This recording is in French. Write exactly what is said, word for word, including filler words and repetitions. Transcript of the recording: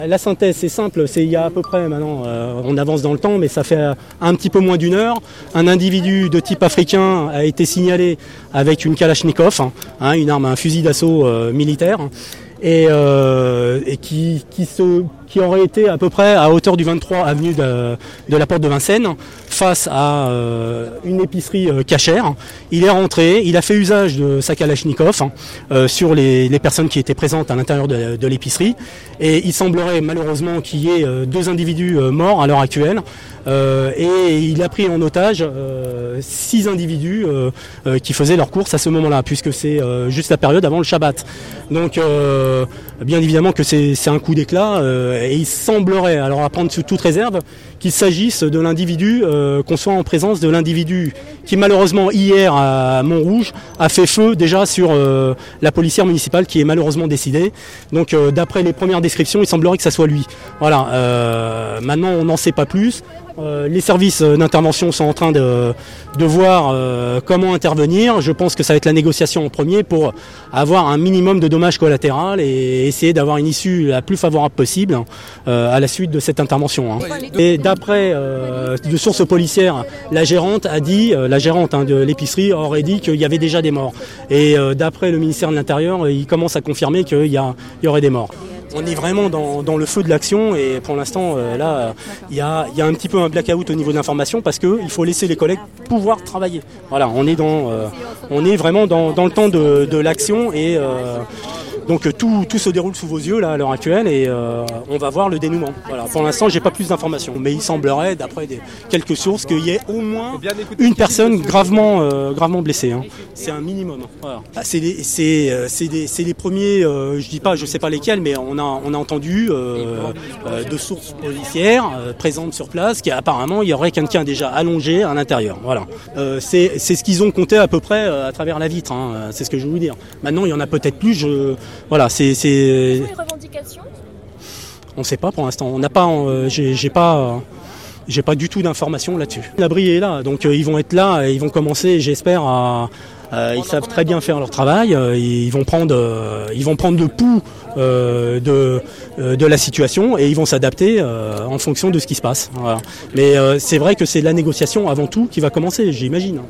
La synthèse, c'est simple, c'est il y a à peu près maintenant, euh, on avance dans le temps, mais ça fait un petit peu moins d'une heure. Un individu de type africain a été signalé avec une Kalachnikov, hein, une arme, un fusil d'assaut euh, militaire, et, euh, et qui, qui, se, qui aurait été à peu près à hauteur du vingt-trois avenue de, de la Porte de Vincennes, face à euh, une épicerie euh, cachère. Il est rentré, il a fait usage de sa Kalachnikov hein, euh, sur les, les personnes qui étaient présentes à l'intérieur de, de l'épicerie. Et il semblerait malheureusement qu'il y ait euh, deux individus euh, morts à l'heure actuelle. Euh, et il a pris en otage euh, six individus euh, euh, qui faisaient leurs courses à ce moment-là, puisque c'est euh, juste la période avant le Shabbat. Donc euh, bien évidemment que c'est, c'est un coup d'éclat euh, et il semblerait, alors à prendre sous toute réserve, qu'il s'agisse de l'individu, euh, qu'on soit en présence de l'individu qui malheureusement hier à Montrouge a fait feu déjà sur euh, la policière municipale qui est malheureusement décédée. Donc euh, d'après les premières descriptions, il semblerait que ça soit lui. Voilà. Euh, maintenant on n'en sait pas plus. Euh, les services d'intervention sont en train de, de voir euh, comment intervenir. Je pense que ça va être la négociation en premier pour avoir un minimum de dommages collatéraux et essayer d'avoir une issue la plus favorable possible euh, à la suite de cette intervention. Hein. Et d'après euh, de sources policières, la gérante a dit, euh, la gérante hein, de l'épicerie aurait dit qu'il y avait déjà des morts. Et euh, d'après le ministère de l'Intérieur, il commence à confirmer qu'il y, a, il y aurait des morts. On est vraiment dans, dans le feu de l'action et pour l'instant, euh, là, il y a, y a un petit peu un blackout au niveau de l'information parce qu'il faut laisser les collègues pouvoir travailler. Voilà, on est, dans, euh, on est vraiment dans, dans le temps de, de l'action et euh, donc tout, tout se déroule sous vos yeux là, à l'heure actuelle et euh, on va voir le dénouement. Voilà. Pour l'instant, j'ai pas plus d'informations, mais il semblerait, d'après des, quelques sources, qu'il y ait au moins une personne gravement, euh, gravement blessée. Hein. C'est un minimum. Voilà. C'est, les, c'est, c'est, des, c'est les premiers, euh, je dis pas, je sais pas lesquels, mais on a, on a entendu euh, euh, de sources policières euh, présentes sur place qu'apparemment il y aurait quelqu'un déjà allongé à l'intérieur. Voilà. Euh, c'est, c'est ce qu'ils ont compté à peu près euh, à travers la vitre. Hein. C'est ce que je veux vous dire. Maintenant, il y en a peut-être plus. Je, Voilà, c'est. c'est... Les revendications ? On ne sait pas pour l'instant. On n'a pas. Euh, j'ai, j'ai pas. Euh, j'ai pas du tout d'informations là-dessus. L'abri est là, donc euh, ils vont être là et ils vont commencer, j'espère, à. Euh, ils savent très bien faire leur travail. Euh, ils vont prendre. Euh, ils vont prendre le pouls euh, de euh, de la situation et ils vont s'adapter euh, en fonction de ce qui se passe. Voilà. Mais euh, c'est vrai que c'est la négociation avant tout qui va commencer, j'imagine.